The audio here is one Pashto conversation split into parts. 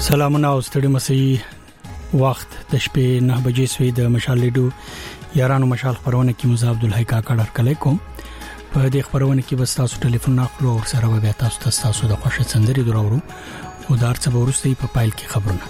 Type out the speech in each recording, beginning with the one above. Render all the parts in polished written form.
سلامونه او ستړي مسي وخت د شپې 9 بجې سوي د مشال لیډو یارانو مشال خبرونه کې مزه عبدالحی کاکړ هرکلی کوم په دې خبرونه کې بس تاسو ټلیفون اخلو او سره به تاسو د خوښه سندري درورو او دارڅه ورسته په پایل کې خبرونه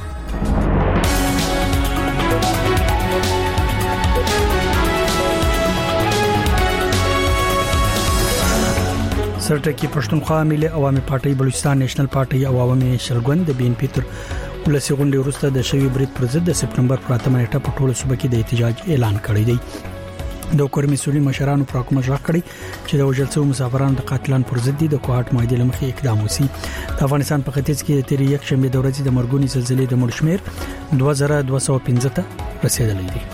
سرټکی پښتونخوا ملي عوامي پارټي بلوچستان نېشنل پارټي او عوامي شلګوند د بي ان پي تر ولسی غونډې وروسته د شوی برید پر ضد د سپټمبر پر 8 نیټه په ټولو صوبه کې د احتجاج اعلان کړی دی د حکومت مسؤلین مشرانو پر حکومت ژغ کړی چې د وژل شوو مسافرانو د قاتلان پر ضد د کوهات معاهده لمخې اقدام وسی د افغانستان په ختیځ کې تیر یک شنبه د ورځې د مرګونی زلزلې د مړ شمیر 2215 ته رسیدلی دی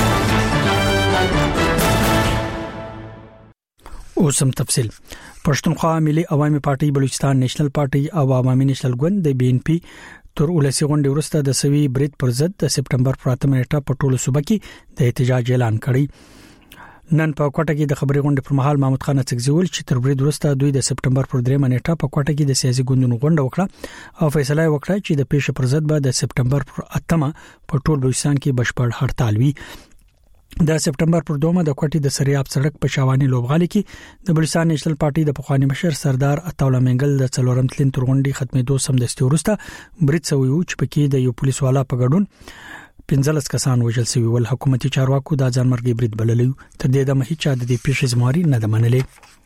اوسم تفصیل پښتونخوا ملي عوامي پارټي بلوچستان نېشنل پارټي او عوامي نېشنل ګوند د بي ان پي تر ولسی غونډې وروسته د سوي برید پر ضد د سپټمبر پر 8 نیټه په ټولو صوبه کې د احتجاج اعلان کړی نن په کوټه کې د خبري غونډې پر مهال محمود خان څکزول چې تر برید وروسته دوی د سپټمبر پر 3 نیټه په کوټه کې د سیاسي ګوندونو غونډه وکړه او فیصله وکړه چې د پیښه پر ضد به د سپټمبر پر 8 په ټول بلوچستان کې بشپړ هړتال وي د سپټمبر پر 2 د کوټې د سریاب سړک په شاوانی لوبغالي کې د بلوچستان نېشنل پارټي د پخوانی مشر سردار عطاوله منګل د څلورم تلین ترغونډي ختمېدو سمدستي ورسته برید سوي او چې پکې د یو پولیس والا په ګډون 15 کسان وژل شوي ول حکومتي چارواکو د ځانمرګي برید بللی تر دې د مهي چا د دې پیښې زمواري نه د منلې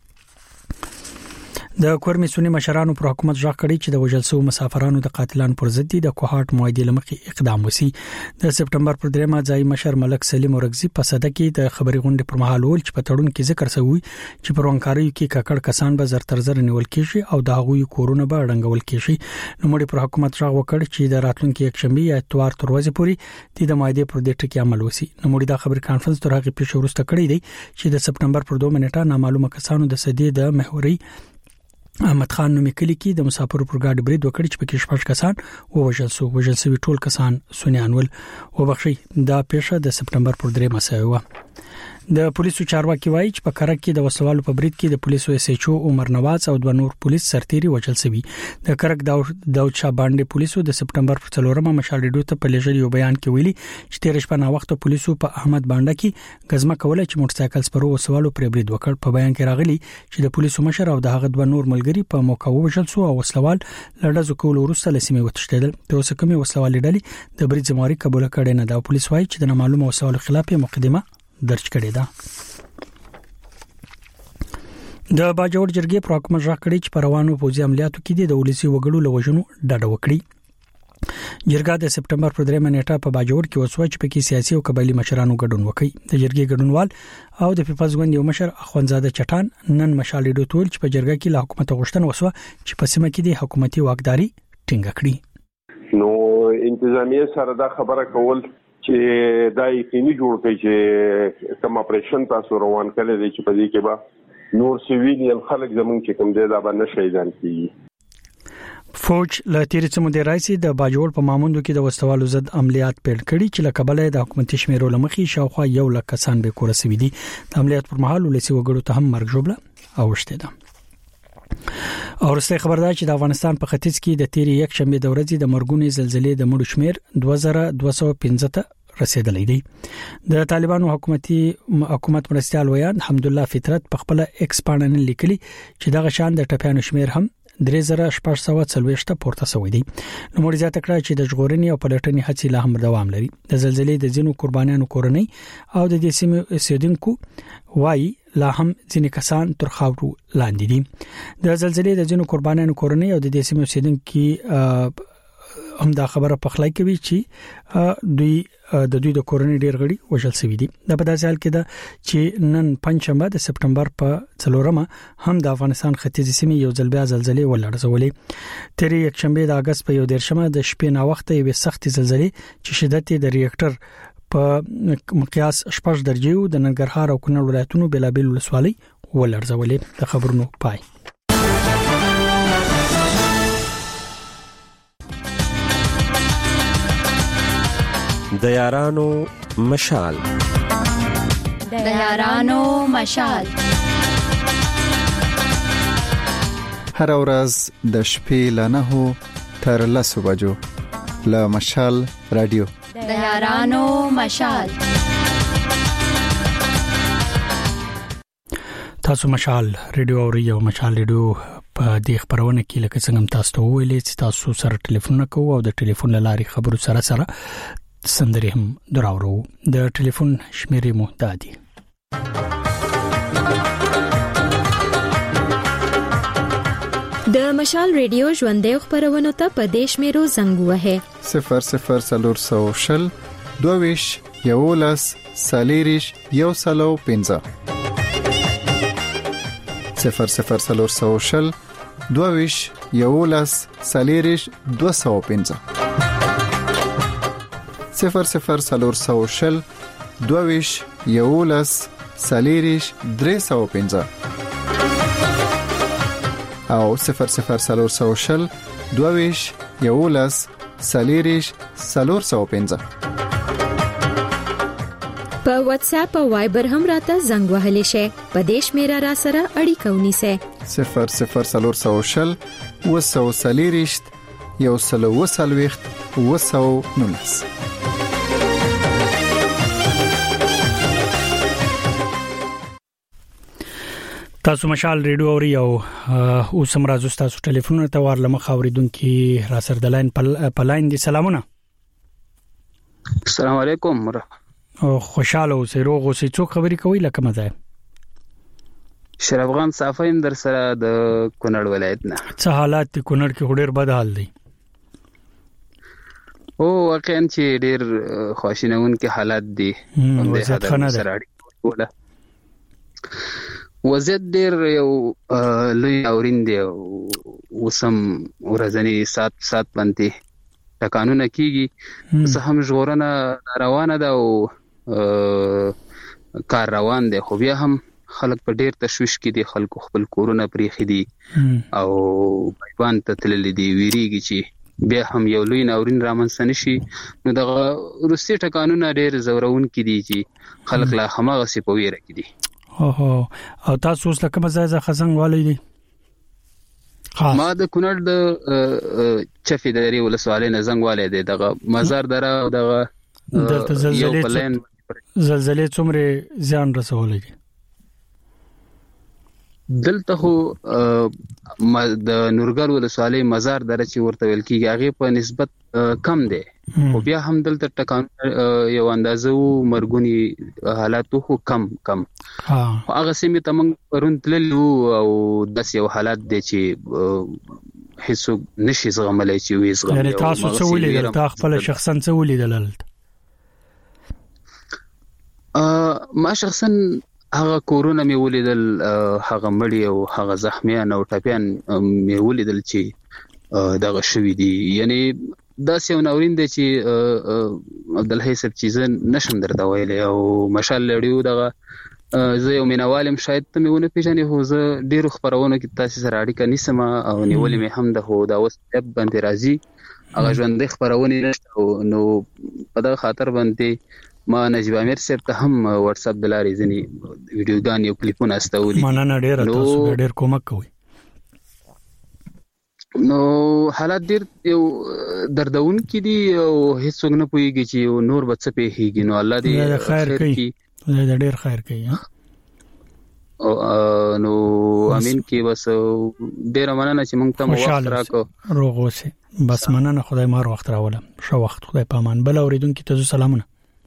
د کورمي سونی مشرانو پر حکومت ژغ کړی چې د وژل شوو مسافرانو د قاتلان پر ضد د کوهات معاهده لمخې اقدام وسی د سپټمبر پر 3 ځای مشر ملک سلیم اورغزي په صده کې د خبري غونډې پر مهال ول چې په تړون کې ذکر شوی چې پر ورانکاري کې ککړ کسان به زر تر زر نیول کېږي او د هغوی کورونه به رنګول کېږي نو موږ پر حکومت ژغ وکړ چې د راتلونکي یک شنبه یا اتوار تر ورځې پورې د معاهده پر دې ټکی عمل وسی نو موږ د خبري کانفرنس تر هغه پیښه وروسته کړی دی چې د سپټمبر پر 2 نیټه نامعلومه کسانو د سدي د محوري احمد خان نومي کلی کې د مسافرو پر ګاډي برید وکړ چې پکې شپږ کسان وژل شوي ټول کسان سنیان ول وبخښي دا پیښه د سپټمبر پر 3 مسایوه د پولیسو چارواکي وایي چې په کرک کې د وسوالو په برید کې د پولیسو اس ایچ او عمر نواز او د نور پولیس سرتيري وژل شوي د کرک داود شاه باندې پولیسو د سپټمبر پر 4 مشال ډیډو ته په لېږل یو بیان کې ویلي چې تیر شپه نا وخت پولیسو په احمد باندې کې غزمه کوله چې موټر سایکل سپرو وسوالو پر برید وکړ په بیان کې راغلي چې د پولیسو مشر او د هغه د نور ملګری په موقع وژل شو او وسلوال لړزو کول وروسته لسیمه وتښتیدل د اوس کومي وسلوال ډلې د برید زمواري قبول کړي نه دا پولیس وایي چې د نامعلومه وسوالو خلاف مقدمه درج کړی دا د باجوړ جرګې پر حکومت ژغ کړی چې پروانو پوځي عملیاتو کې د ولسی وګړو لوجنو ډډه وکړي جرګه د سپټمبر پر 3 نیټه په باجوړ کې وسوي چې پکې سیاسي او قبایلی مشرانو ګډون وکړي د جرګې ګډونوال او د پیپلز ګوند یو مشر اخوندزاده چټان نن مشال ډیډو تول چې په جرګه کې له حکومت غوښتنه وسوه چې په سیمه کې د حکومتي واکداري ټینګه کړي نو انتظامیه سره دا خبره کول چې دا یقیني جوړ کړي چې کوم اپریشن تاسو روان کړی دی چې په دې کې به نور سیویلیان خلک زمونږ چې کوم دی دا باندې شهیدان کیږي فوج له تیرې څه مودې راځي د باجوړ په ماموندو کې د وسوالو ضد عملیات پیل کړي چې له کبله د حکومتي شمیرو لمخې شاوخوا 1 لک کسان به کور رسیدي دي د عملیات پر مهال ولسی وګړو ته هم مرګ جوړه اوشته ده او رسته خبردار چې د افغانستان په ختیځ کې د تیرې یک شنبه د ورځې د مرګونی زلزلې د مړو شمیر 2215 ته رسیدلی دی د طالبانو حکومت مرستيال ویان حمدالله فطرت په خپل ایکس باندې لیکلي چې دغه شان د ټپیانو شمیر هم 3640 پورته شوی دی نو موږ زیاته کړه چې د ژغورنې او پلټنې هڅې لا هم دوام لري د زلزلې د ځینو قربانیانو کورنۍ او د دې سیمې اوسیدونکو وایي لا هم ځینې کسان تر خاورو لاندې دي د زلزلې د ځینو قربانیانو کورنۍ او د دې سیمې اوسیدونکو هم دا خبره په خلای کوي چې دوی د کورونی ډیر غړي وژل شوی دي د په داسې حال کې دا چې نن پنځمبه د سپټمبر په 4 هم د افغانستان ختیځی سیمې یو ځل بیا زلزلې ولړزولې تیر یک شنبه د اگست په 1 د شپې نا وخت یو سخت زلزلې چې شدت د ریاکټر په مقیاس 8 درجه د ننګرهار او کونړ ولایتونو بلابل ولسوالۍ ولړزولې د خبرونو پای د یارانو مشال هر ورځ د شپې له 9 تر 10 بجو له مشال رادیو د یارانو مشال. تاسو مشال رادیو اوري او مشال رادیو په دې خبرونه کې لکه څنګه تاسو ته ویلې چې تاسو سره ټلیفون کوو او د ټلیفون لاري خبرو سره سندري هم دراورو. د ټلیفون شمیرې مو دادي. د مشال ریډیو ژوندې خبرونه ته په دیش میرو زنګ وهه 0040 22 یولس سالیریش یو سلو 15 0040 22 یولس سالیریش 215 0040 22 یولس سالیریش 315 او 0040 22 یولس سالیریش 315. په واتس اپ او وایبر هم راته زنګ وهلی شي. په دیش میرا را سره اړیکه ونیسه 0040 وسو سالیریش یو سلو وسلويخت وسو نونس. تاسو مشال ریډیو اوري او اوس هم راځو تاسو ټلیفون ته ورلمه خاوریدونکو را سره د لاین په لاین دي. سلامونه. السلام علیکم. او خوشاله اوسئ، روغ اوسئ. څوک خبرې کوي لکه مزه؟ شرف خان صافیم در سره د کونړ ولایت نه. څه حالات د کونړ کې ډېر بد حال دی؟ او واقعا چې ډېر خواشینون کې حالات دي. وضعیت خنه ده. وضعیت ډېر یو لوی اورین دی. وسم ورځنی سات باندې قانون کیږي. څه هم ژغورنه روانه ده او کار روان دی، خو بیا هم خلک په ډېر تشویش کې دي. خلکو خپل کورونه پریخي دي او بیان ته تللي دي. ویریږي چې بیا هم یو لوی ناورین رامنځته نشي. نو دغه روسي ټکانونه ډېر زورون کې دي چې خلک لا هماغه سي په ویره کې دي. او تاسو اوس لکه مزه خزنګ والي دي؟ ما د کونړ د چفي درې ولسوالۍ نه زنګ والي دي. دغه مزار دره او دغه زلزلې څومره زیان رسولې دي؟ دلته خو د نورګل ولسوالۍ مزار دره چې ورته ویل کیږي هغه په نسبت کم دی، خو بیا هم دلته ټکان یو اندازو مرګونی حالات خو کم هغه سیمه ته موږ پرون تللو او داس یو حالات دی چې هیڅ نشي زغملای چې وي زغم. یعنی تاسو څه ولیدل؟ تاسو خپل شخصا څه ولیدل؟ ما شخصا هغه کورونه مې ولیدل، هغه مړی او هغه زخمیان او ټپیان مې ولیدل چې دغه شوی دي. یعنی دا یو ناورین دی چې عبدالحی صاحب چیز نشم درته ویلې. او مشال لړیو دغه زه یو مینوالم، شاید ته مې ونه پیژنې، خو زه ډیرو خبرونو کې تاسو سره اړیکه نیسم او نیولې مې هم ده. خو دا اوس باندې راځي هغه ژوندې خبرونه نشته. نو په دغه خاطر باندې ما نجیب امیر صاحب ته هم واتس اپ دلاري ځنی ویډیوګان یو کلیپونه استولي. مننه ډیر، تاسو ډیر کومک کوئ. نو حالات ډیر یو دردون کې دي او هیڅ څوک نه پوهیږي چې نور به څه پیږي. نو الله دې خیر کوي، دې ډیر خیر کوي. نو امين کې بس ډیر مننه چې موږ ته وخت راکو. روغ اوسئ. بس مننه، خدای مار وخت راولم. شو وخت خدای پامان. بل اوریدونکو ته سلامونه.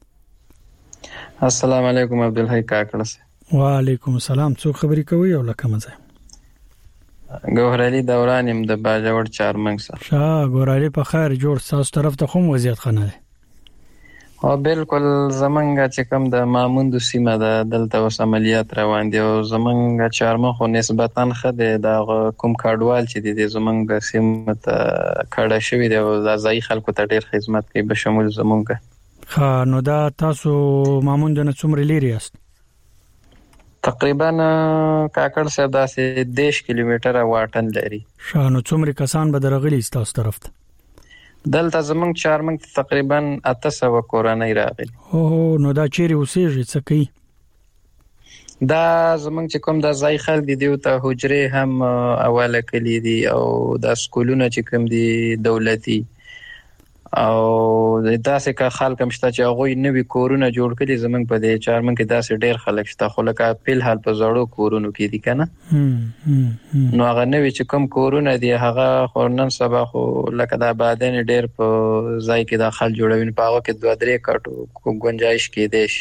السلام علیکم عبدالحی کاکړه. وعلیکم السلام. څوک خبرې کوي او لکه مزه؟ ګوهر علي دوران يم د باجوړ چارمنګ سره. ګوهر علي په خیر جوړ؟ تاسو طرف ته کوم وضعیت خنه ده؟ او بالکل زمنګ چې کوم د ماموند سیمه ده دلته اوس عملیات روان دي او زمنګ چارمن خو نسبتاً خده د کوم کاډوال چې د زمنګ سیمه ته کډه شوی دی او د ځای خلکو ته ډیر خدمت کوي به شمول زمونږ. نو دا تاسو ماموند نه څومره لري است؟ تقریبا کاکړ سره داسې 10 کیلومتره واټن لري. نو څومره کسان به درغلي تاسو طرف ته؟ دلته زمونږ چارمنګ تقریبا 800 کورنۍ راغلي. نو دا چیرې اوسېږي څه کوي؟ دا زمونږ چې کوم د ځای خلک دي ته حجره هم اوله کلی دي او د سکولونه چې کوم دي دولتي او داسې کا خلک مشته چې هغه نوې کورونه جوړ کړي زمونږ په دې چارمن کې داسې ډېر خلک شته خو لکه په حال په زړو کورونو کې دي کنه نو هغه نوې چې کوم کورونه دي هغه خورنن سبا خو لکه دا بعدين ډېر په ځای کې داخل جوړوي په هغه کې 2-3 کټو گنجائش کې دي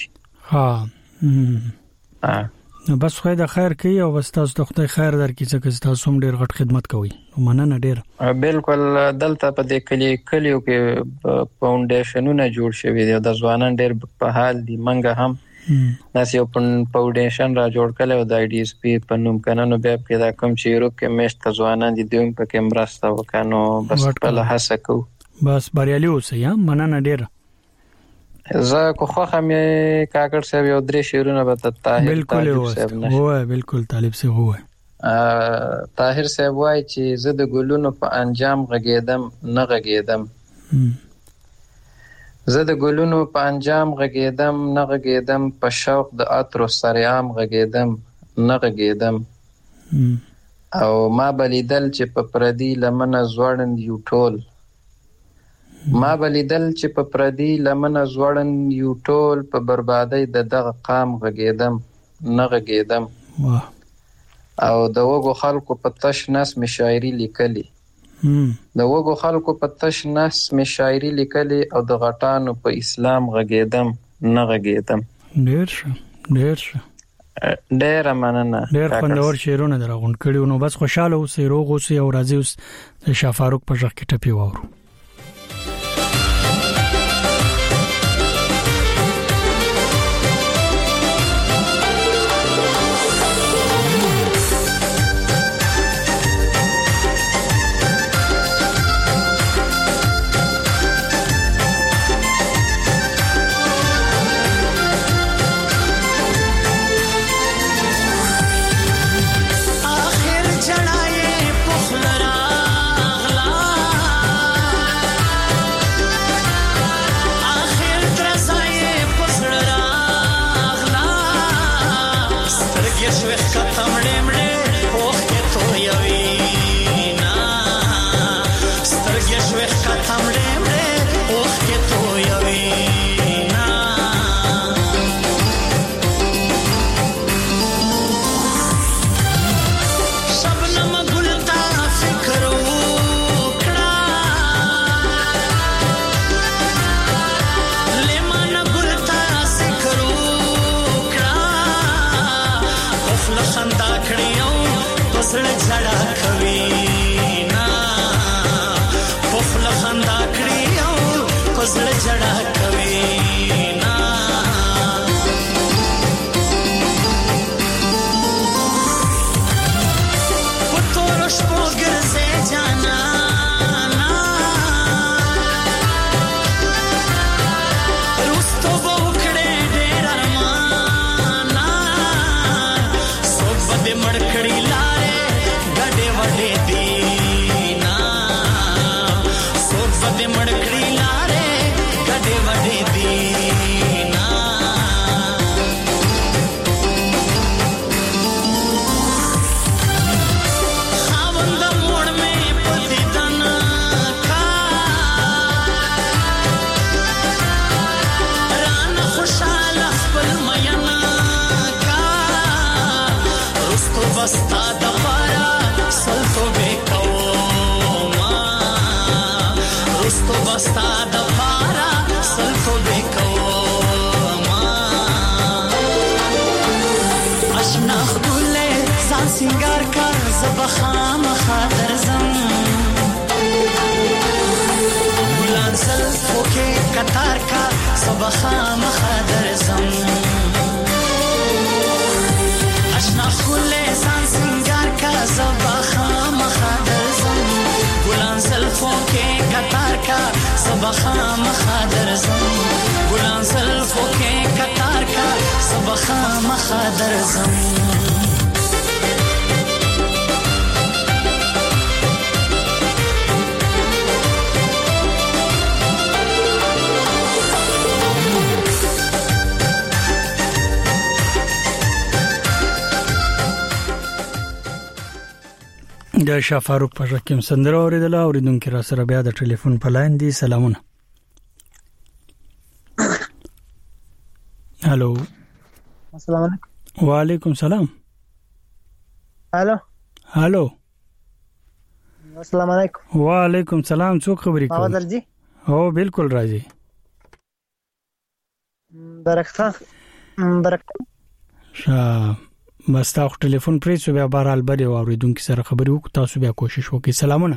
نو بس خو د خیر کوي او بس تاسو ته خدای خیر درکړي چې تاسو هم ډېر غټ خدمت کوئ نو مننه ډېر بالکل دلته په دې کلیو کې فاونډیشنونه جوړ شوي دي د ځوانان ډېر په حال دي منګه هم داسې یو فاونډیشن را جوړ کړل او د آی ډی اس پی په نوم کنه بیا کې دا کوم چې یورپ کې مشت ځوانان دي دوی په کې مرسته وکړو بس په لحاظه کو بس بریالي اوسئ مننه ډېر زه کو خو هم کاکړ صاحب یو درې شعرونه به طاهر صاحب نه وای بالکل طالب صاحب وای طاهر صاحب وای چې زه د ګلونو په انجام غږیدم نه غږیدم زه د ګلونو په انجام غږیدم نه غږیدم په شوق د عطر سریام غږیدم نه غږیدم او ما بلیدل چې په پردي لمنه زوړند یو ټول ما بلیدل چې په پردي لمنه زوړند یو ټول په بربادۍ د دغه قام غږیدم نه غږیدم او د وګو خلکو په تش نس می شاعري لیکلي د وګو خلکو په تش نس می شاعري لیکلي او د غټانو په اسلام غږیدم نه غږیدم ډېر مننه ډېر خوندور شعرونه درغون کړي نو بس خوشاله اوسئ روغ اوسئ او راضي اوسئ د شاه فاروق په ژغ کې ټپي وورو د شاه فاروق په ژغ کې سندره اوریدله اوریدونکو را سره بیا د ټلیفون په لاین دي سلامونه هالو السلام علیکم. وعلیکم سلام. هالو هالو السلام علیکم. وعلیکم سلام. څوک خبرې کوي؟ اواز راځي؟ او بالکل راځي. برکت شاه بس تاسو ټلیفون پرې سو بیا بهرحال بری اوریدونکو سره خبرې وکړو. تاسو بیا کوشش وکړئ. سلامونه.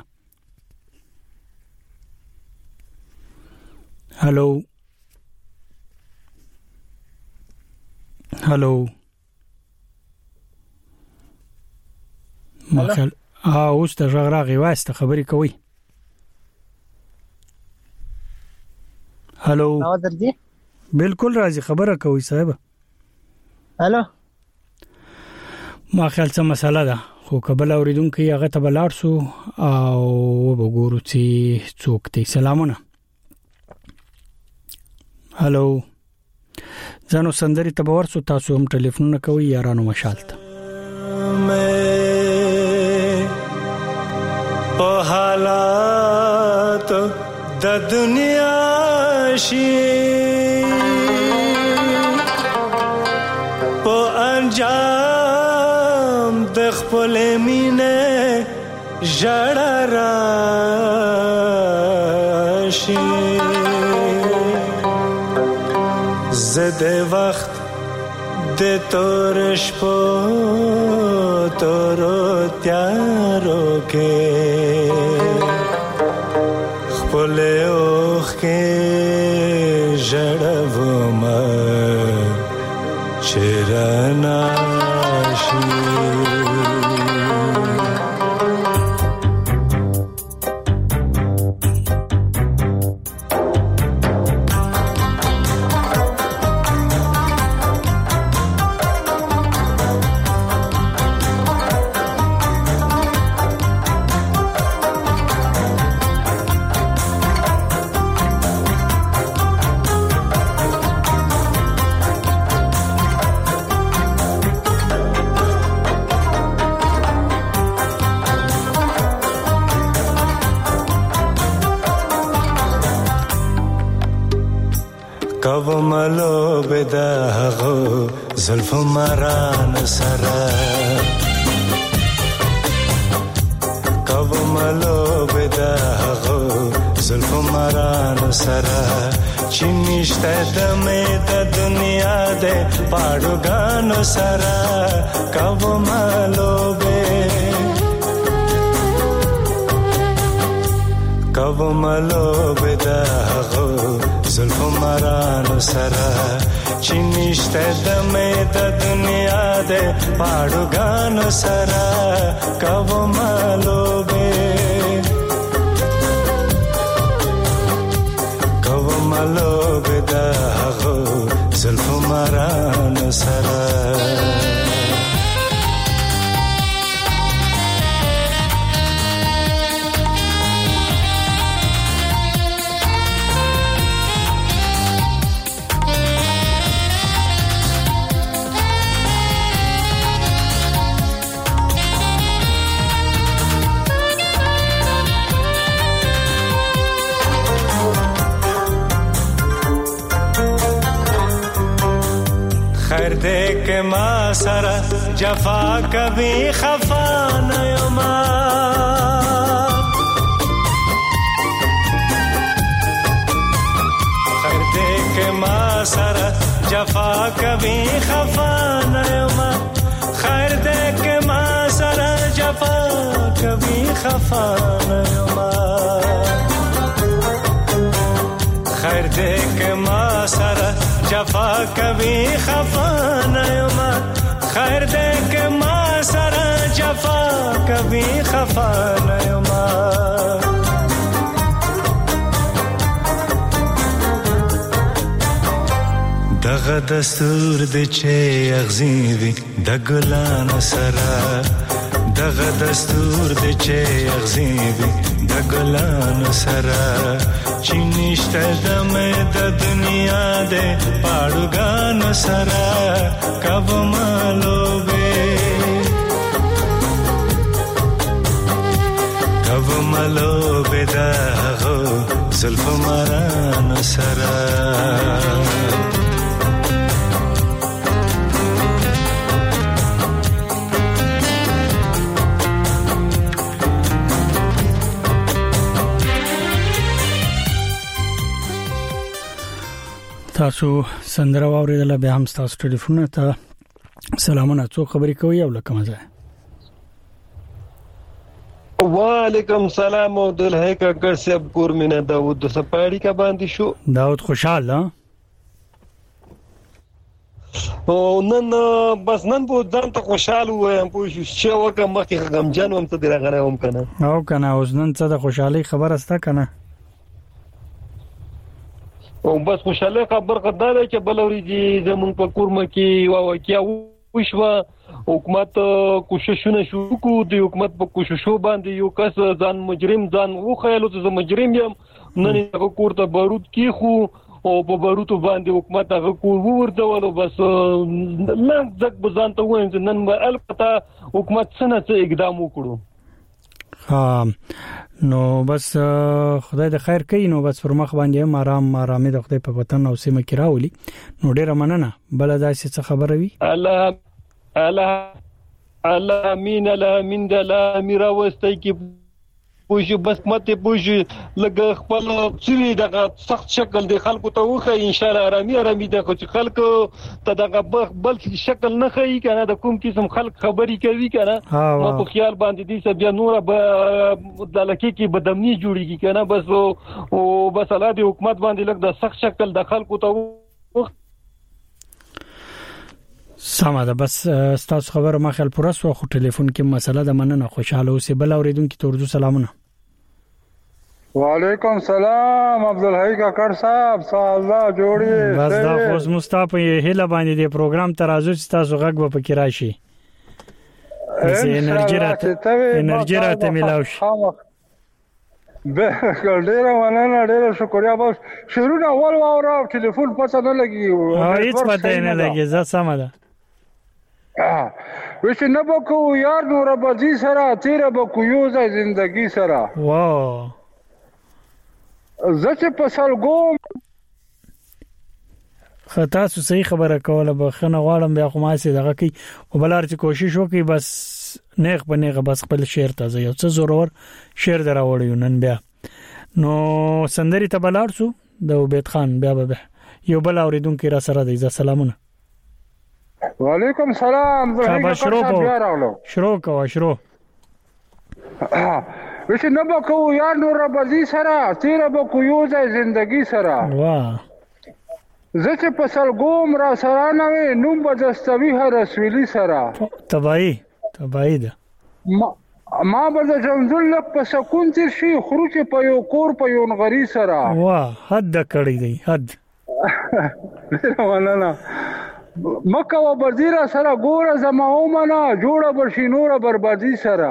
هالو هالو مخل اوس ته غراغي واسطه خبرې کوي. هالو اواز راځي؟ بالکل راځي. خبره کوي صاحب. هالو ما خیال څه مساله ده خو قبل اوریدونکو هغه ته بلار سو او وګورو چې څوک دی. سلامونه. هالو زانو سندري تبور سو تاسو هم ټلیفون کوي یارانو مشالت په حالات د دنیا شي په انجام د خپل مینه ژړا راشي زده وقت د تور شپو تور تیارو کې خپل اوخ کې ژړوم چرنا شي کب ملو بدا غو زلف مران سرا کب ملو بدا غو زلف مران سرا چنشته دمه د دنیا ده پاړوګانو سرا کب ملو به کب ملو بدا غو زلف مران سرا چنشته دمه د دنیا ده پاړوګانو سرا کب ملو به کب ملو بدا غو زلف مران سرا देख मा सरा जफा कभी खफा न मा खैर देख मा सरा जफा कभी खफा न मा खैर देख मा सरा जफा कभी खफा न मा खैर देख मा सरा जफा कभी खफा नयमा खैर देख मा सरा जफा कभी खफा नयमा دغه دستور د چه اغزیوی د ګلان سرا دغه دستور د چه اغزیوی د ګلان سرا چنشته دمه د دنیا ده پاړوګان سرا کب مالو به کب مالو به دا غو زلف مران سرا تاسو سندره واوریدله به هم تاسو ټلیفون ته سلامونه څو خبرې کوي او لکه مزه وعلیکم سلام او دلهه کاکړ صاحب ګورمنه داوود سپاړی کا باندې شو داوود خوشاله او نن بس نن په ځان ته خوشاله وایم په شو وکه مخکې غمجن وم ته درغره وم کنه او کنه اوس نن څه د خوشحالي خبره ستا کنه او بس خوشاله خبر قدا ده چې بلوري زمون په کورمه کې واقعیا وشوه حکومت کوششونه شروع کو د حکومت په کوششو باندې یو کس ځان مجرم ځان وخیلو ته مجرم یم نن هغه کورته بارود کې خو او په بارودو باندې حکومت هغه کور ورته بس نه ځکه ځان ته وایم چې نن البته حکومت څنګه اقدام وکړو نو بس خدای د خیر کوي نو بس پر مخ باندې آرامي د خدای په وطن او سیمه کې راولي نو ډیره مننه بل داسې څه خبره وي الله امين د لا میرا واستي کې پوجي بس مته پوجي لګ خپل سری دغه سخت شکل د خلکو ته وخه ان شاء الله آرامي د خلکو ته دغه بلکې شکل نه خي کنه د کوم قسم خلک خبري کوي کنه نو په خیال باندې دي چې بیا نور به د لکه کې بدمنی جوړیږي کنه بس او بس الله د حکومت باندې لګ د سخت شکل د خلکو ته سمه ده بس تاسو خبره ما خیال پوره سو خو ټلیفون کې مسله د مننه خوشاله اوسې بل اوریدونکو ته ورته سلامونه وعلیکم سلام عبدالحی کاکړ صاحب الله جوړی بس دا خو مصطفی هله باندې د پروګرام ترازو چې تاسو غږ به پکې راشي انرژي راته ملاوي به ډیره مننه ډیره شکریا بس شروع نه اول واورا ټلیفون پته نه لګي هیڅ پته نه لګي زه سم ده وش نه بکو یار نور بازی سره تیر بکو یو ځای زندگی سره واو زه په سالګوم خطا صحیح خبره کوله بخنه غواړم بیا خو ما سي دغه کی او بلار چې کوشش وکي بس نیغ په نیغه بس خپل شعر ته یو څه زورور شعر دراوړیو نن بیا نو سندري ته بلار سو د عبید خان بیا به یو بل اوریدونکو را سره دی سلامونه وعلیکم سلام شروع وش نه بکو یار نور بازی سره تیر بکو یو ځای زندگی سره واه زه چې په سالګوم را سره نه نوم بدستوي هر رسولي سره تبعی ده ما به د جنزل په سکون تیر شي خروج په یو کور په یو غری سره واه حد کړی دی حد نه مکه و بزیره سره ګوره زما اومنه جوړه برشي نوره بربادي سره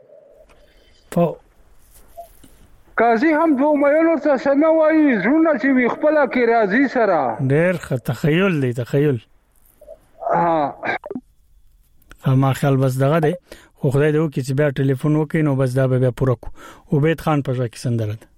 قاضي هم دو مېونو ته سنه وایي زونه چې وي خپل کې راضي سره ډېر تخیل دی ما خیال بس دغه دی خو خدای دې وکړي چې بیا ټلیفون وکړي نو بس دا به بیا پوره کو عبید خان په ځای کې سندره ده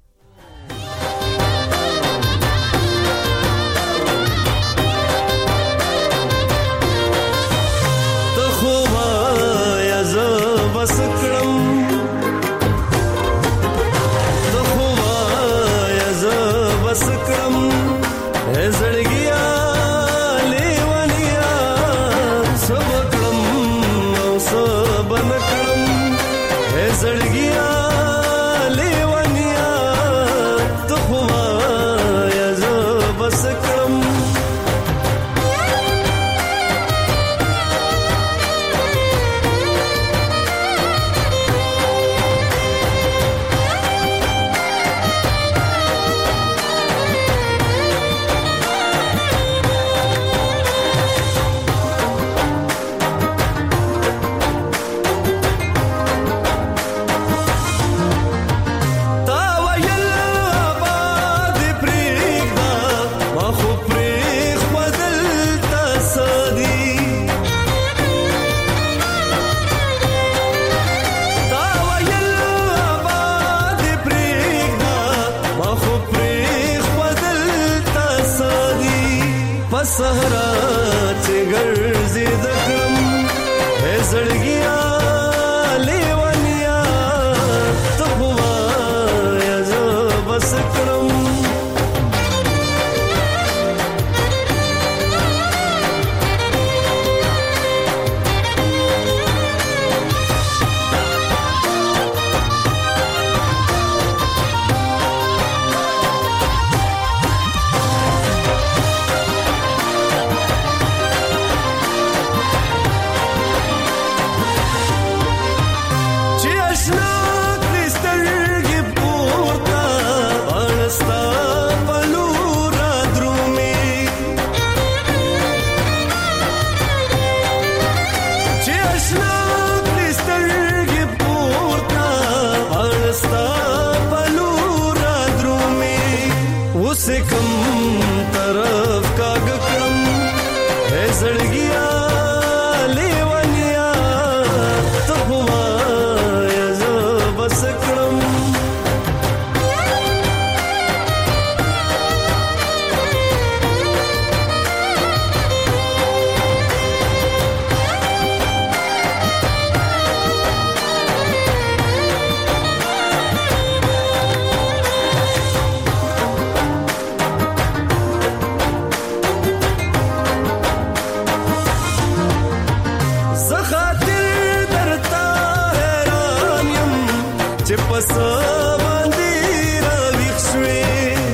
پس باندې راویښ شوې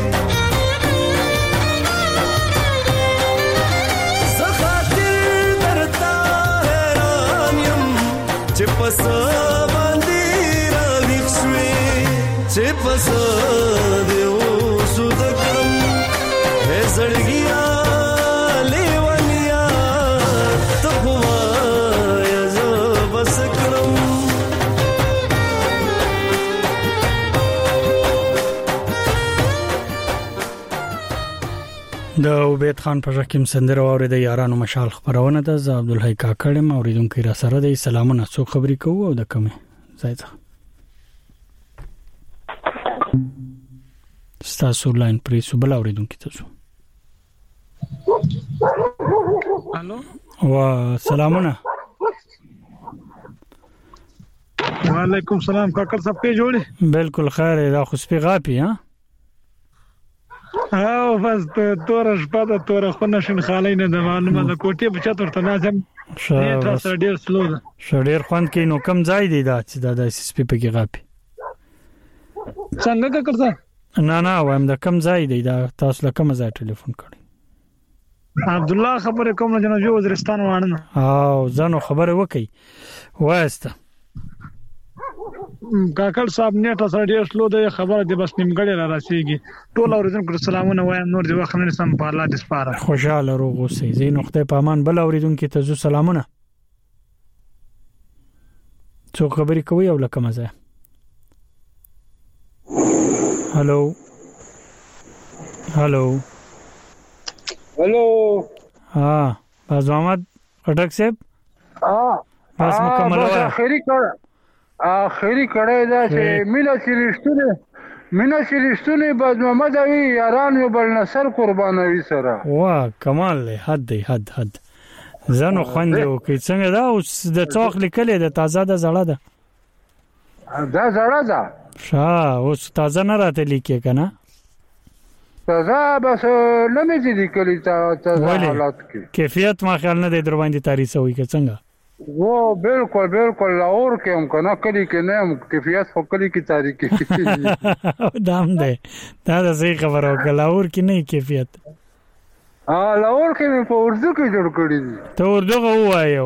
زه خاطر درته حیران یم چې پس باندې راویښ شوې چې پس دې اوسو د کړم هې زړګیا لیونیا ته خو وایه زه بس کړم د عبید خان په شکیم سندره واوري د یارانو مشال خبرونه ده ز عبدالحی کاکړم اوریدونکو را سره د سلامونه څو خبري کوو او د کمه زایده ستاسو لاین پرې سو بل اوریدونکو تاسو الو وا سلامونه وعلیکم سلام کاکړ صاحب کې جوړه بالکل خیر دا خو سپی غاپی ها او بس تور شپه د تور خونه شین خالای نه د معلومه د کوټې په چتر ته نازم تاسو ډیر سلو ده ډیر خوان کې نو کم ځای دی دا چې د سپی په کې غاپی څنګه کاکړ صاحب نه وایم د کم ځای دی دا تاسو له کوم ځای ټلیفون کړی عبد الله خبره کوم جناب وزیرستان وانه او زنو خبره وکي واسطه کاکړ صاحب نیټه سره ډیر سلو ده خبره دی بس نیمګړی را رسیږي ټول اوریدونکو سلامونه وایم نور دی وخت نه سم په الله د سپاره خوشاله روغ اوسئ زین نقطه په امان بل اوریدونکو ته زو سلامونه څو خبرې کوي او لکه مزه هالو باز محمد خټک صاحب بس مکمل وای اخیری کړه دا چې مینا شریشتونه باز محمد اوی یاران یو بل نصر قربانوي سره وا کمال له حد زنو خوندې وکي څنګه دا اوس د څوخ لیکلې د تازه د زړه ده دا زړه ده اوس تازه نه راته لیکي کنه تازه بس لمه دي لیکلې تازه حالات کې کیفیت ما خیال نه دی در باندې تاریخ وي که څنګه وہ بالکل اور کې هم کنه کلی کې نه هم کیفیت خو کلی کې تاریخ دام ده دا صحیح خبره او کلاور کې نه کیفیت لاور کې په اردو کې جوړ کړی دي ته اردو غوایو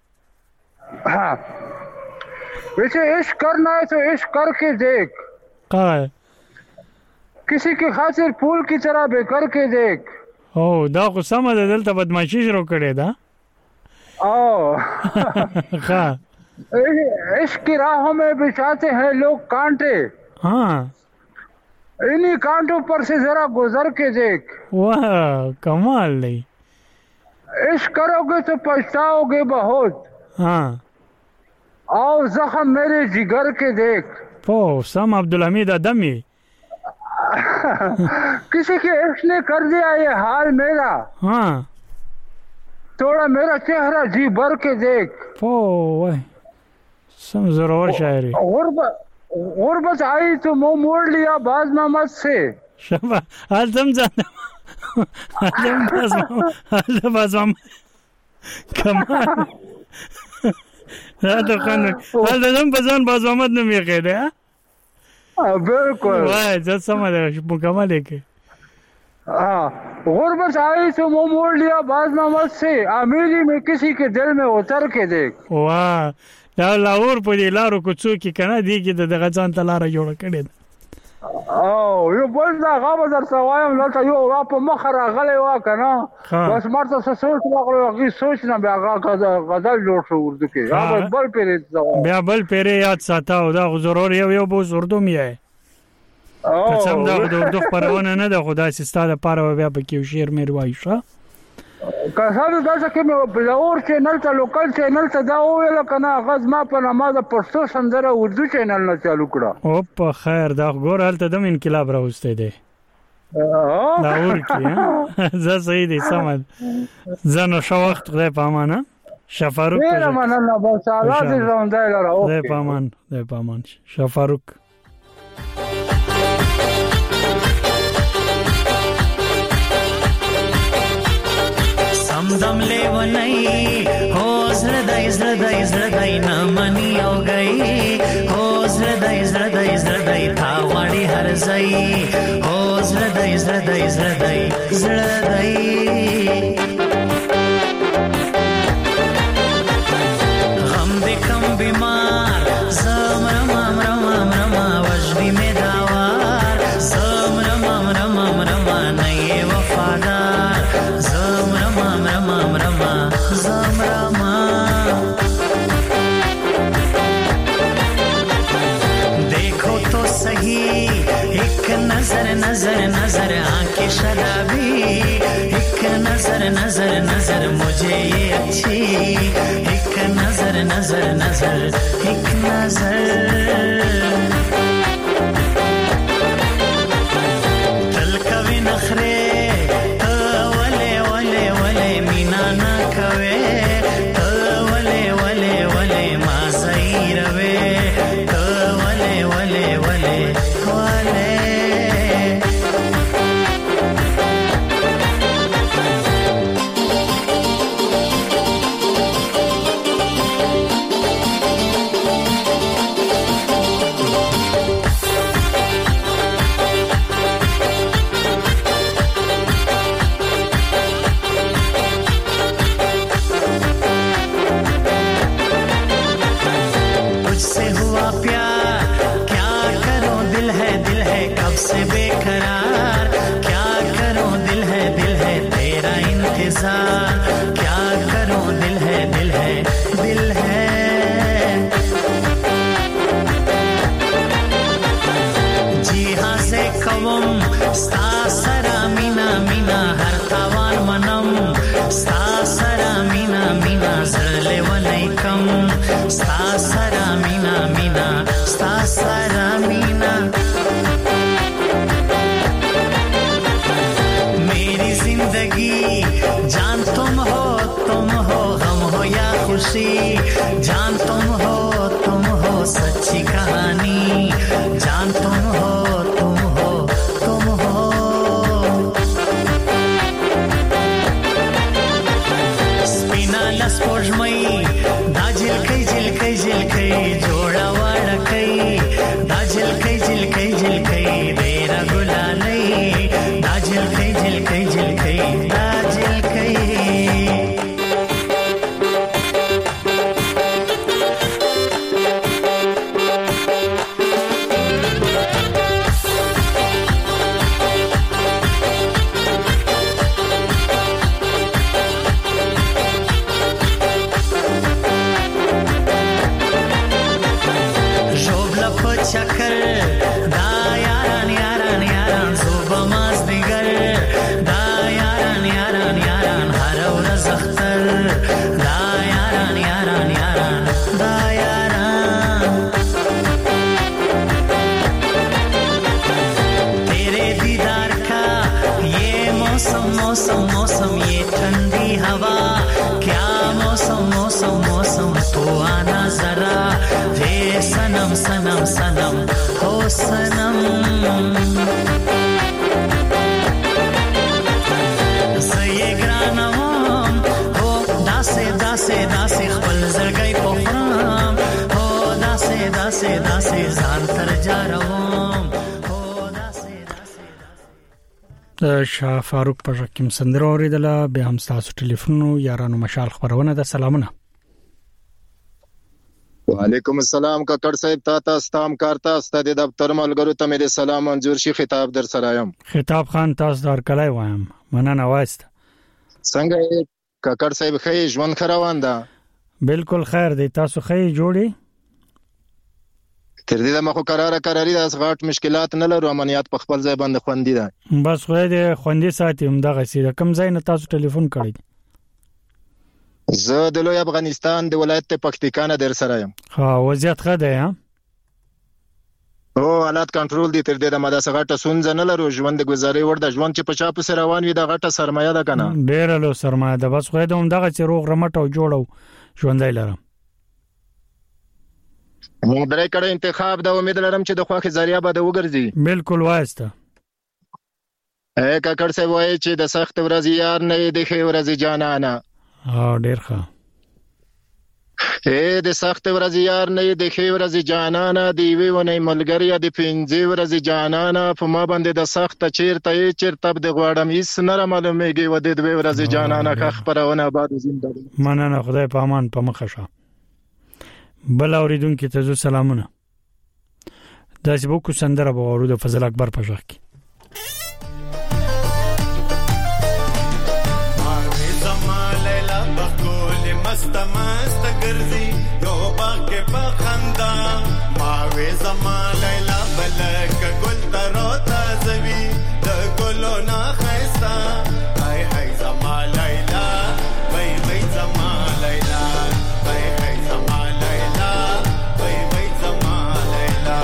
ویسے عشق کرنا ہے تو عشق کر کے دیکھ کسی کی خاطر پھول کی طرح بے کر کے دیکھ دا خو سم ده دلته بدمعشي شروع کړي دا عشق کی راہوں میں بچھاتے ہیں لوگ کانٹے انہی کانٹوں پر سے ذرا گزر کے دیکھ واہ کمال نہیں عشق کرو گے تو پچھتاؤ گے بہت آؤ زخم میرے جگر کے دیکھ سم عبدالحمید ادمی کسی کے عشق نے کر دیا یہ حال میرا تھوڑا میرا چہرہ جی بھر کے دیکھ سم ضرور شاعری غربت آئی تو منہ موڑ لیا باز محمد سے شبا حال تم جانا باز محمد کمال هذا قانون هذا دم بزان باز محمد نمی قیده بالکل وای جد سمجھ مکمل ہے کہ غربت آئی تو منہ موڑ لیا باز محمد سے امیری میں کسی کے دل میں اتر کے دیکھ واہ دا لاور په دې لارو کوڅو کې کنه دی کې دغه ځان ته لار جوړ کړي یو بل دا غابه در سوایم لته یو په مخ راغلی وا کنه بس مرته سوچ راغلی سوچ نه بیا غزل جوړ شو اردو کې بیا بل پیری یاد ساتاو دا ضرور یو بو اردو میه قسم دا د اردو خبرونه نه ده خدای ستاسو لپاره بیا په کې شعر مې روایشه کاسانو داسه کې بلاور چینل ته لوکل چینل ته دا ویل کنه غز ما په نامه د پښتو سندره اردو چینل نه چالو کړه او په خیر دا ګور هلته د انقلاب راوسته دی لاور کې زه صحیح دي سمد زنه شو وخت خدای په امانه شفاروق ډیر مننه بس الله دې ژوندای لره او خدای په امان شفاروق دم لیونی ہو زردائی نمانی ہو گئی ہو زردائی او زړه دای زړه دای زړه دای زړه دای غم دې کم بیمار زمرم رم رم وجدي می داوار زمرم رم رم نه وفادار زمرم رم رم زمرم देखो तो सही एक नजर नजर नजर आंखें शराबी एक नजर नजर नजर मुझे ये अच्छी एक नजर नजर नजर एक नजर दिल कभी नखरे वले वले वले मीना ना कवे वले वले वले मासई रवे वले वले वले वले तुझसे हुआ प्यार क्या करूं दिल है कब से बेकरार क्या करूं दिल है तेरा इंतजार क्या करूं दिल है दिल है जी हाँ से कवम स्ता सरा मीना मीना हर तावान मनम स्ता सरा मीना मीना जरले वलैकम स्ता सरा मीना मीना स्ता सरा मीना मेरी जिंदगी जान तुम हो गम हो या खुशी जान तुम हो सच्ची कहानी जान तुम हो स्पोर्जमई दा झिलकै जोड़ा वाड़कै दा झिलकै बेरा गुलालै दा झिलकै दा झिलकै चक्कर दा यारान यारान यारान जोबमास दिगर दा यारान यारान यारान हर औरज अख्तर दा यारान यारान यारान दा यारान तेरे दीदार का ये मौसम मौसम मौसम ये ठंडी हवा क्या मौसम मौसम मौसम तो आना जरा वे सनम सनम सनम हो सनम ये ग्रानम हो दासे दासे दासे खपल जरगई पोखरम हो दासे दासे दासे जान तर जा रवम شاه فاروق پر کوم سندره اوریدله به هم تاسو ټلیفون یارانو مشال خبرونه د سلامونه وعلیکم السلام کاکړ صاحب تا ستام کارتا ستاسو د دفتر ملګرو ته مې سلام منظور شي خطاب در سره یم خطاب خان تاسو دار کلای وایم مننه وایست څنګه کاکړ صاحب خې ژوند خروان ده بالکل خیر دی تاسو خې جوړی تر دې د مخو قراری د غاټ مشکلات نه لرو امنیت په خپل ځای باندې خوندې ده بس خو دې خوندې ساتي هم دغه سي کم ځای نه تاسو ټلیفون کړی زه د لوی افغانستان د ولایت پکتیکا نه در سره یم ها وضعیت ښه ده ها او حالات کنټرول دي تر دې د ماده سغټه سونځ نه لرو ژوند گزاري ور د ژوند چې په چا په سر روان وي د غټه سرمایه ده کنه ډېر له سرمایه ده بس خو دې هم دغه چې روغ رمټ او جوړو ژوندای لرم مو درې کړه انتخاب دا امید لرم چې د خواخې ذریعہ به د وګرځي بالکل وایسته کاکړ صاحب وایي چې د سخت ورځ یار نه د ښه ورځ جانانه ها ډېر ښه د سخت ورځې یار نه د ښې ورځې جانانه د یوې ونې ملګریه د پنځې ورځې جانانه په ما باندې د سخته چیرته یې چیرته د غواړم هیڅ نه معلومیږي و د دوې ورځې جانانه که خپرونه آباد زنده مننه خدای په امان په مخه شه. بل اوریدونکو ته سلامونه. داسې بوکو سندره به اورو د فضل اکبر په ژغ کې. مست مست ګرځي یو باغ کې بخندا ماوي زما لیلا بلک ګل ترو تازوي د ګلو نه خيستا هاي هاي زما لیلا وای وای زما لیلا هاي هاي زما لیلا وای وای زما لیلا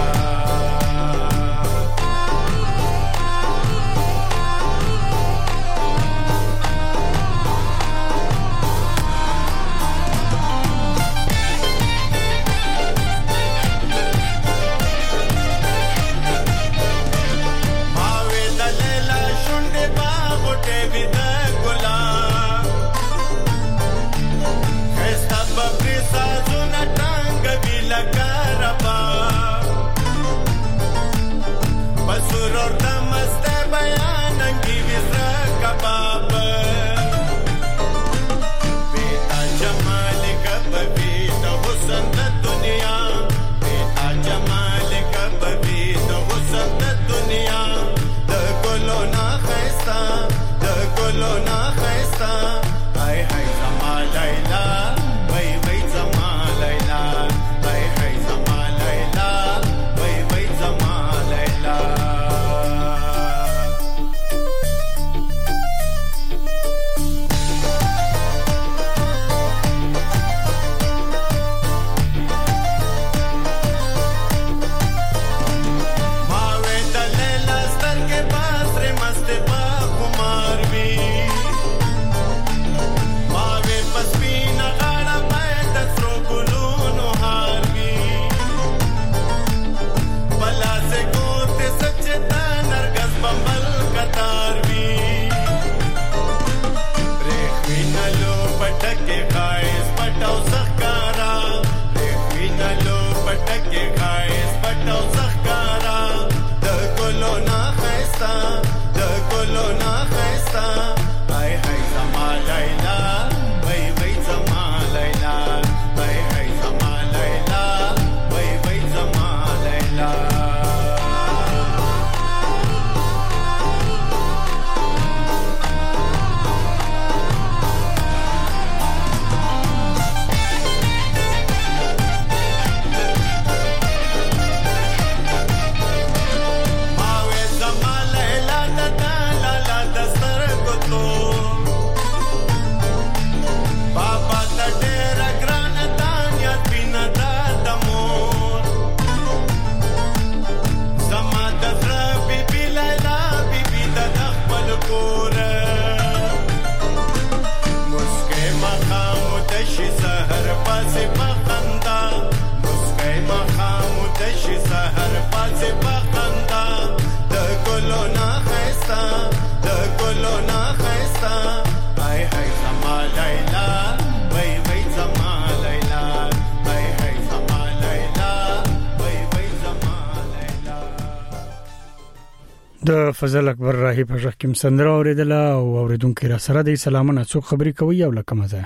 د فضل اکبر راهی په ژغ کې سندره اوریدله او اوریدونکو را سره د سلامونه څوک خبري کوي او لکه مزه.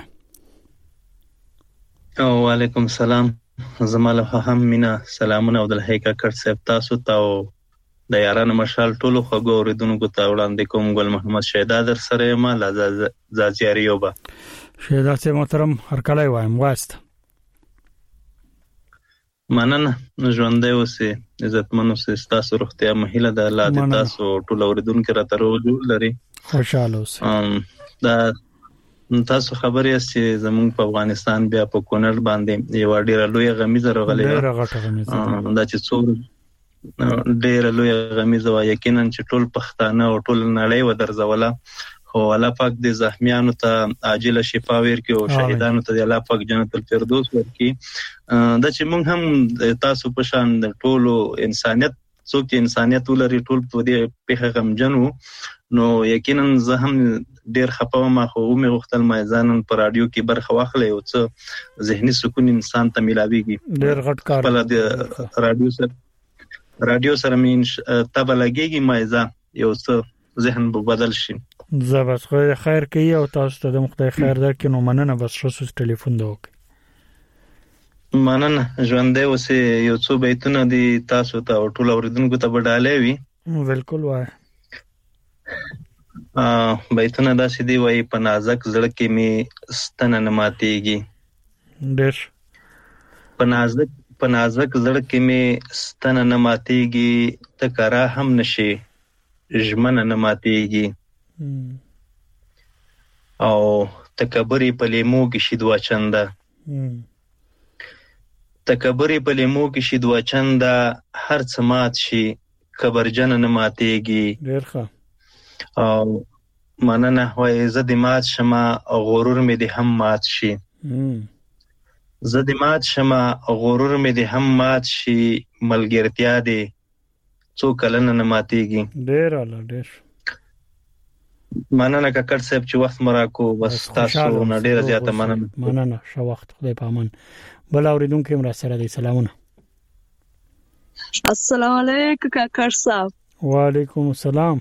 وعلیکم السلام زماله هم مینا سلامونه او د هیکا کټ صاحب تاسو ته د یارانو مشال ټولو خو اوریدونکو ته وړاندې کوم ګل محمد شهدا در سره ما زازیاریوبا شهدا سه محترم هر کله وایم واسط مننه ژوندې اوسې عزتمن اوسې تاسو روغتیا مهیله د الله دې تاسو ټول اوریدونکو را تروجو لري خوشاله اوسئ. دا تاسو خبرې چې زموږ په افغانستان بیا په کونړ باندې یو ډیره لوی غمیزه راغلې دا چې څو ډیره لوی غمیزه وا یقینا چې ټول پښتانه او ټول نړۍ و درځوله خو الله پاک دې زخمیانو ته عاجله شفا ورکړي او شهیدانو ته الله پاک جنت الفردوس ورکړي. دا چې موږ هم تاسو په شان ټول انسانيت څوک چې انسانيت ولري ټول په دې په غمجنو نو یقینا زه هم ډیر خپه ما خو مې غوښتل ما ځانن پر رادیو کې برخه واخلې او څه ذهني سکون انسان ته ملاويږي. ډیر غټ کار په رادیو سره مين تبه لګيږي ما یو څه ذهن به بدل شي. زبس خیر کوي او تاسو ته د خدای خیر درکې. نو مننه بس شوس ټلیفون دوک. مننه ژوندې اوسې. یو څو بیتونه دي تاسو ته او ټول اوریدونکو ته بدالې وي. بالکل وای. بیتونه داسې دی وای په نازک زړه کې می ستنه نه ماتېږي. ډېر په نازک زړه کې می ستنه نه ماتېږي ته کرا هم نشي ژمنه نه ماتېږي او تکبري په لیمو کې شي دوا چنده تکبري په لیمو کې شي دوا چنده هر څه مات شي کبرجن نه ماتېږي. ډېر ښه. او مننه وای زه د مات شمه غرور مې د هم مات شي. زه د مات شمه غرور مې د هم مات شي ملګرتیا دې څو کلن نه ماتېږي. ډېر اعلی. ډېر مننه کاکړ صاحب چې وخت مراکو بس تاسو نه ډېر زیاته مننه. شو وخت خدای پامن. بل اوریدونکو هم را سره دي. سلامونه. السلام علیکم کاکړ صاحب. وعلیکم السلام.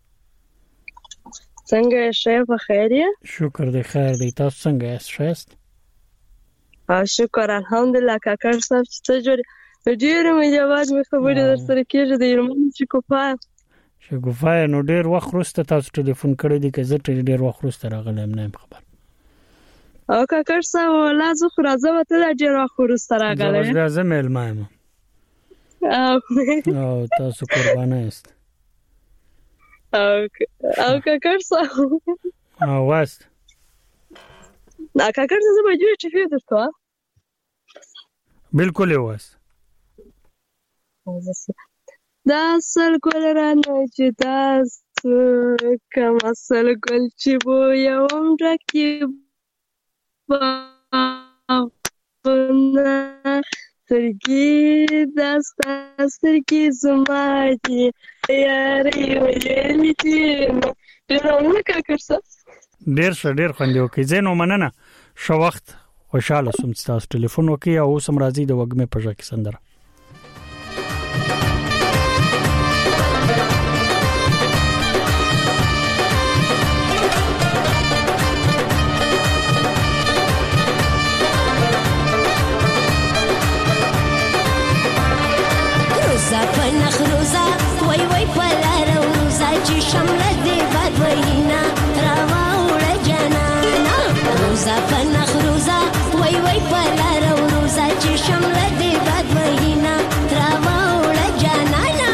څنګه یې په خیر یې؟ شکر دې خیر دی. تاسو څنګه یاست؟ شکر الحمدلله کاکړ صاحب چې څه جوړ ډېر مې جواب مې خبرې در سره کېږي د یمن شګوفا نو ډېر وخت وروسته تاسو ټلیفون کړی دی که زه ډېر وخت وروسته راغلم نه خبر. او کاکړ صاحب والله زه خو راځم ته ډېر وخت وروسته راغلی. زه راځم مېلمه یم او تاسو قربانه یاست. او کاکړ صاحب واست کاکړ صاحب به جوړ چفې درته بالکل واست. دا اصل ګل رانه چې تاسو کوم اصل ګل چې بو یوم ډکی سرګي داستا سرګي زما دي یاري ویلې دي نو کاکړ صاحب ډېر خوندې وکي. زینو مننه. شو وخت خوشاله سوم چې تاسو ټلیفون وکي او سم راځي د وګمه پژا کې سندره. روزا پنخ روزا وای وای پلار روزا چې شمله دی باد وینا روا وړه جنانا. روزا پنخ روزا وای وای پلار روزا چې شمله دی باد وینا روا وړه جنانا.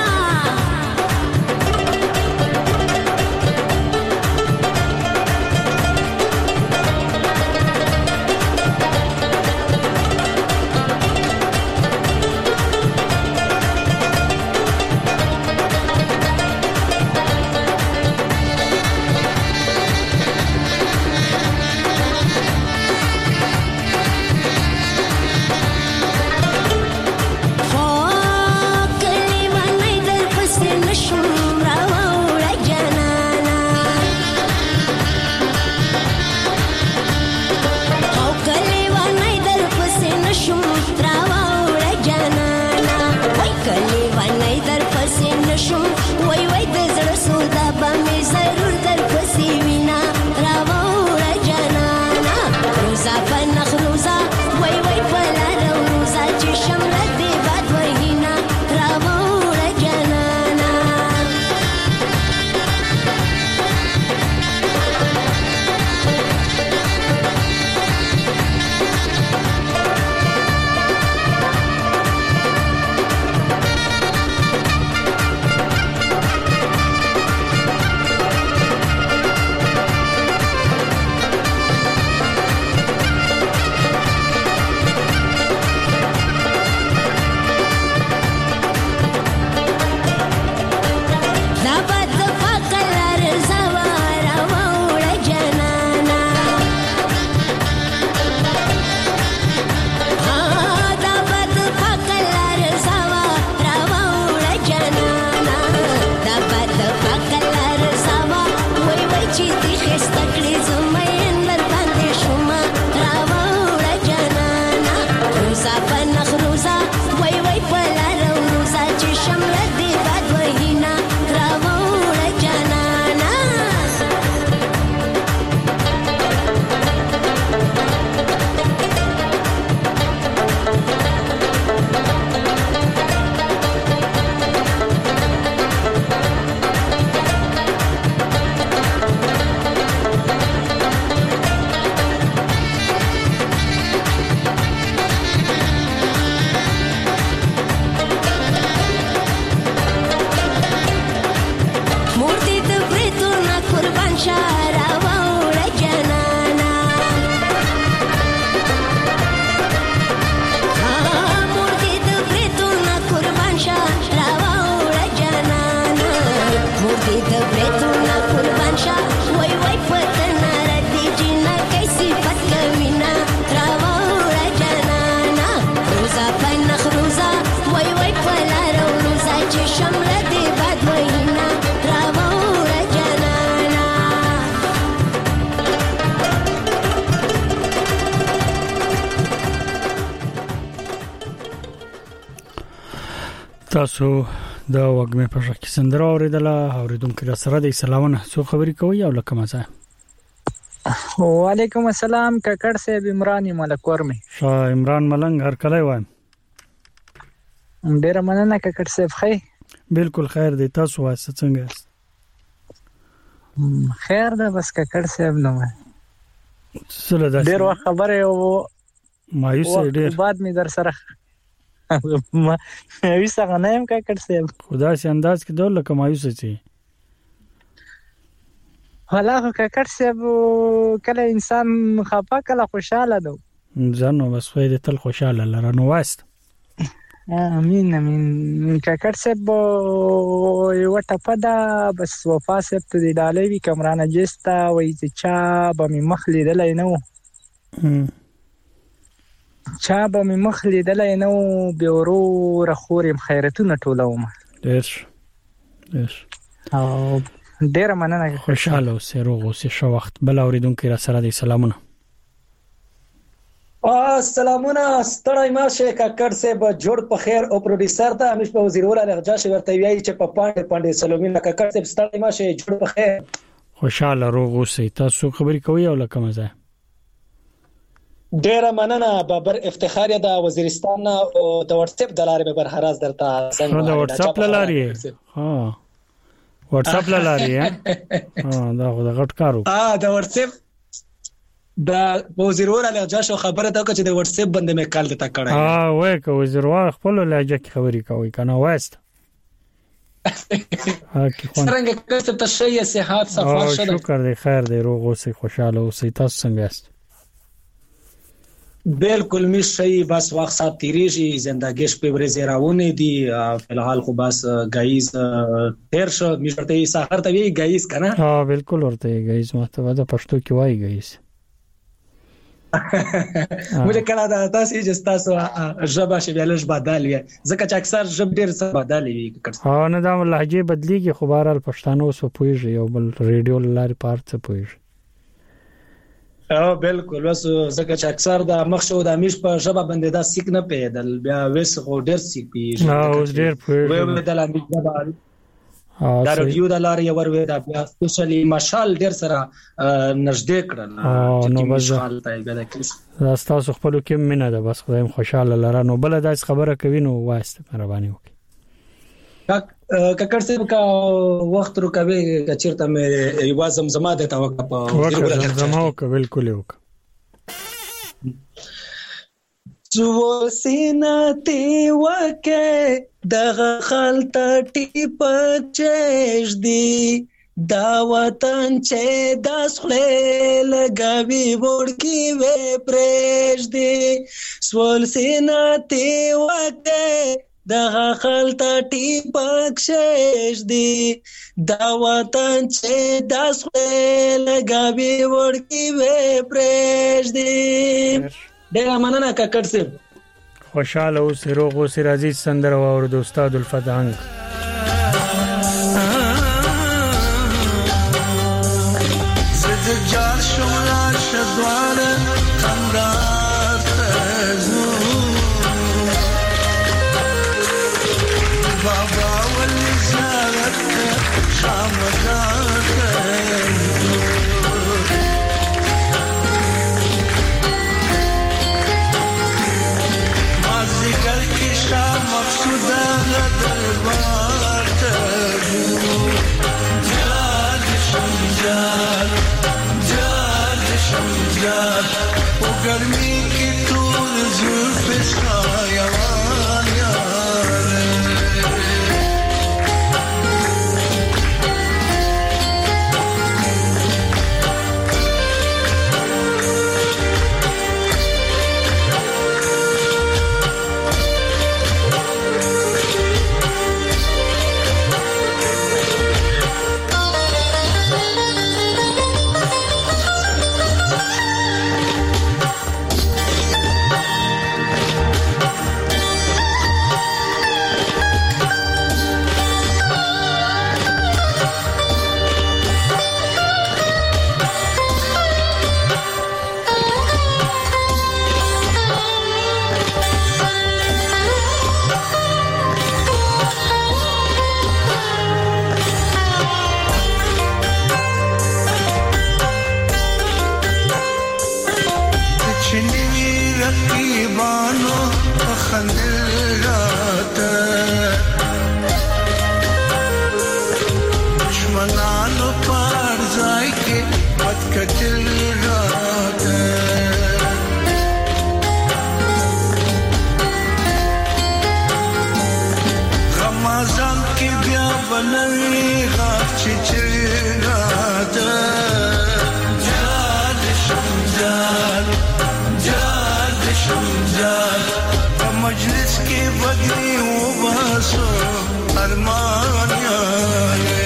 تاسو د وګمې په شکل سندره اوریدله اوریدونکو را سره د سلامونه سو خبري کوي او لکه مزه وعلیکم السلام ککړ صاحب عمران ملک ورمه شاه عمران ملنګ هر کله وایم ډیر مننه ککړ صاحب خیر بالکل خیر دی تاسو واسه څنګه خیر ده بس ککړ صاحب نو سره ده ډیر خبره او مایوس ډیر بعد می در سره ما ویسه غنایم ککړ صاحب خدا سي انداز کې ډول لکه مایوس چي والله ککړ صاحب کله انسان خفه کله خوشاله ده ځنه بس وې تل خوشاله لره نو واست امين ککړ صاحب یو ټپدا بس وفا صاحب ته دی ډالې وی کمرانه جستا وې چې چا به می مخ لیدلای نو چا به می مخ لیدلای نو به ورو رخورم خیرتونه ټولوم ډېر او ډېر مننه خوشاله اوسې روغ اوسې شو وخت بل اوریدونکو را سره د سلامونه سلامونه ستړی ماشه ککړ صاحب جوړ په خیر او پروډوسر ته همیش په وزیر ولا لغجا شي ورته ویای چې په پاندې سلامونه ککړ صاحب ستړی ماشه جوړ په خیر خوشاله روغ اوسې تاسو خبري کوي او لکه مزه ډیر مننه بابر افتخار د وزیرستان او د واتس اپ د لارې ببر هراز درته څنګه د واتس اپ لارې ها واتس اپ لارې دا غټ کارو د واتس اپ د وزیرور له جاشو خبره دا چې د واتس اپ باندې مې کال دتا کړای وای کو وزیرور خپل لهجه کې خبري کوي کنه وایست څنګه کته ته شي صحت صفا شته شکر دی خیر دی روغ اوسې خوشاله اوسې تاسو څنګه یاست بالکل میشي بس وخت سات تیریږي زندګیش په ورځې راونه دي فلحال خو بس غایز تیر شو میشته سحر ته وی غایز کنه بالکل ورته غایز ماته د پښتو کې وای غایز مجھے کله دا تاسو چې تاسو ژبه شی ویلش بدل وي ځکه چې اکثر ژبه ډیر څه بدل وي نه دا لهجه بدلیږي خو بهرال پښتانه اوس پوهیږي او بل ریډیو لاري پارت څه پوهیږي بالکل وسو ځکه چې اکثر د مخشو د امیش په ژبه باندې دا سیک نه پیدل بیا وس خو ډیر سیک پیږي ډیر وې د امیش ژبه دا ریډیو د لارې ورو دا بیا سپیشلی مشال ډیر سره نږدې کړل چې مشال ته بیا د کیس تاسو خپل کې مینه ده بس خدایم خوشاله لره نو بل داس خبره کوي نو واسطه مهرباني وکړئ ککړ صاحب کا وخت روکوي چیرته مې یو زمزمه ده تا وکړه په زمزمه وکړه بالکل وکړه جو سینته وکه دغه خلطه ټیپ چش دی دا وطن چې داس خله لګوي ورکی وې پرېش دی سول سینته وکه دغه خلطه ټیپ چش دی دا وطن چې داس خله لګوي ورکی وې پرېش دی ډیر مننه ککړ صاحب خوشاله اوسې روغ اوسې راځي سندره واورو د استاد الفتحنګ زد جار شملا شدوال خندار تزو بابا ولی زارت شامدار مقصودا دربار تبو جاد شمجاد و گرمی کی طول زلف سایوان یاره کتل راته غمازان کې بیا بنوي غاف چې چراته جاد شمجال جاد شمجال په مجلس کې بدني وباسو ارمان یاره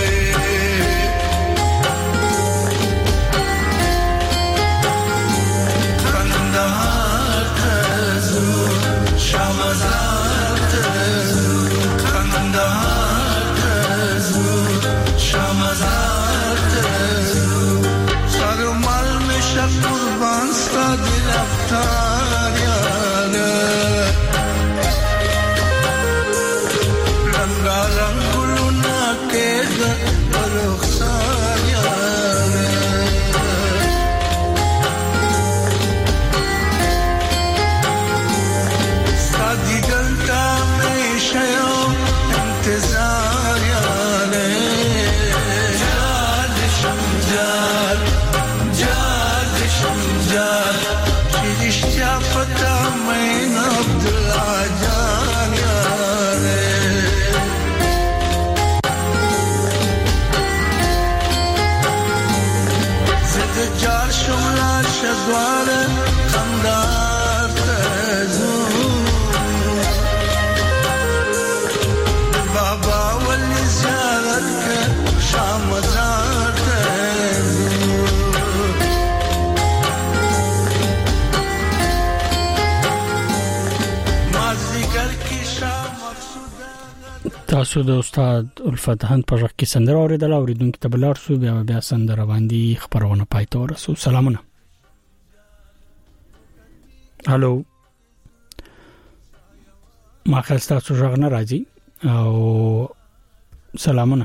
کندهار تزو شامزار تزو کندهار تزو شامزار تزو سرمال میشه قربان ستا دل افطار یاره رنگا رنگلونا که ده برخصار یاره ستا دیدن تا میشه انتظار یاره جاد شمجال جاد شمجال چی رشتیا پتا مین عبدالله جان یاره زد جار شملا شدوار خندار تزو بابا ولی زیارت که شامزار تزو مازدیگر کی شام تاسو د استاد الفت هند په ځکه سندره اوریدل اوریدونکو ته بلار سو بیا سندره باندې خبرونه پاتې ورسو سلامونه هالو ما خسته تاسو ژغنه راځي او سلامونه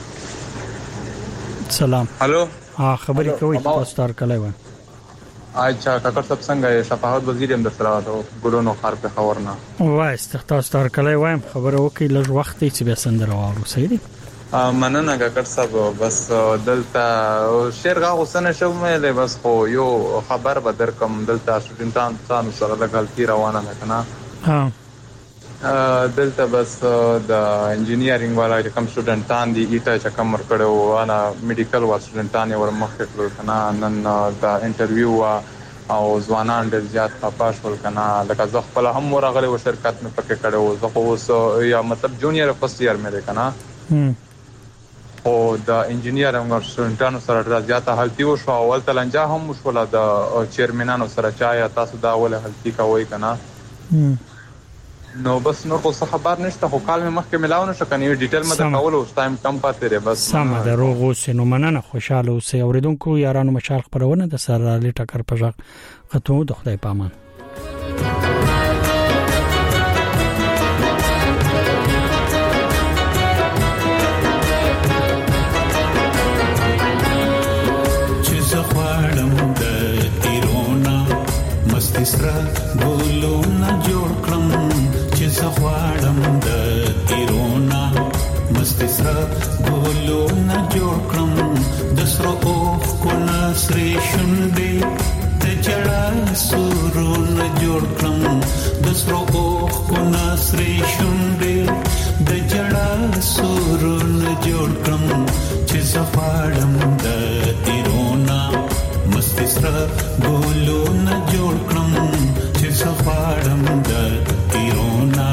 سلام هالو خبرې کوي تاسو تر کله و اچھا کاکړ صاحب څنګه یې شفاعت وزیر هم د سره ګورونو خار په خبرنا وای تاسو تر کله وایم خبره وکي لږ وخت چې بیا سندره وارو سیدی مننه کاکړ صاحب بس دلته شیر غا حسین شو مې بس خو یو خبر به درکم دلته شټینټان تاسو سره د غلطي روانه نه کنه دلته بس د انجینیرینګ والا کوم سټوډنټان دي ایته چې کوم ورکړو انا میډیکل وا سټوډنټان ور مخکې کړو کنه نن دا انټرویو او ځوانان ډېر زیات پاش ول کنه لکه زه خپل هم ورغلی و شرکت مې پکې کړو زه خو یا مطلب جونیئر فرست ایئر مې کنه او د انجینیرینګ سټوډنټانو سره ډېر زیات حالتي وشو اول تلنجا هم وشول د چیرمنانو سره چا تاسو دا اول حالتي کوي کنه نو بس نو خو خبر نشته خو کال مې مخکې ملاو نشو کنه ډیټیل مده کول او ټایم کم پاتې ری بس سم ده روغو سينو مننه خوشاله اوسئ اوریدونکو یارانو مشال خبرونه د سره لټکر پژغ خطو د خدای پامان چې زخوړم د تیرونا مستسرا ګولو نه جوړ کړم چې زخوړم د تیرونا مستسرا ګولو نه جوړ کړم د سرو اوخ کو نسري شونډې ته جړا سورو نه جوړ کړم د سرو اوخ کو نسري شونډې د جړا سورو نه جوړ کړم چې زخوړم د تیرونا مستسرا ګولو نه جوړ کړم چې زخوړم د تیرونا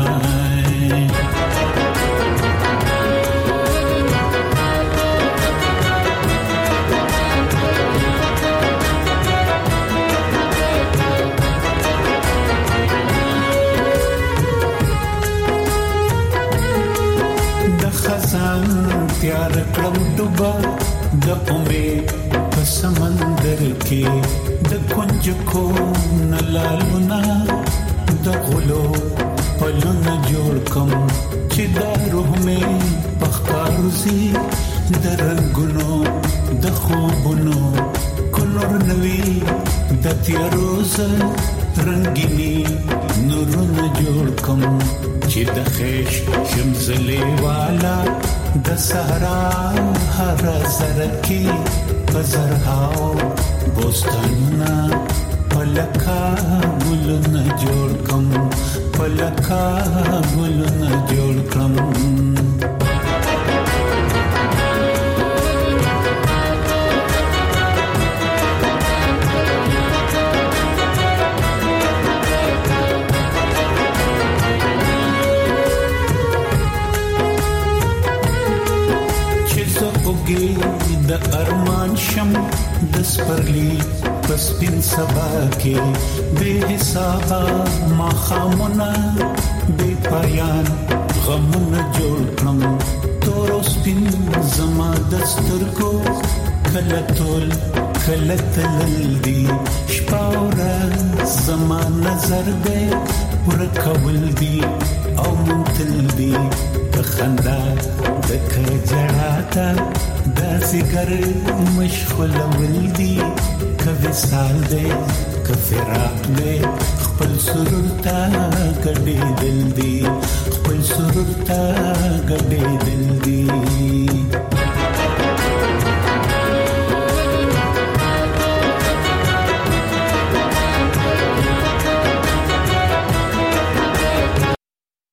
د خزان تیار کړم ډوبا د امید په سمندر کې د کنج کو نلالونا د غلو پلونه جوړ کم چې د روح مې پخکاروزی د رنگونو د خوبونو کلور نوی د تیاروز رنگینی نورونه جوړ کم چې د خیش شمزلی والا د صحرا هر زرکی پزرهاو بوستانونه پلکا ګلونه جوړ کم پلکا ګلونه جوړ کم د ارمان شم د سپرلی پس پین سبا کې بے حسابا ما خامونه بے پایان غمونه جوړ کړم تور سپین زما دستور کو کله تول کله تللی شپاورا زما نظر دې ورکول دی او منتل دی خندا د کجړاتا د سیګر مشغول ولدي کوي سال دې کفراق دې خپل سرور تا ګډې دل دي خپل سرور تا ګډې دل دي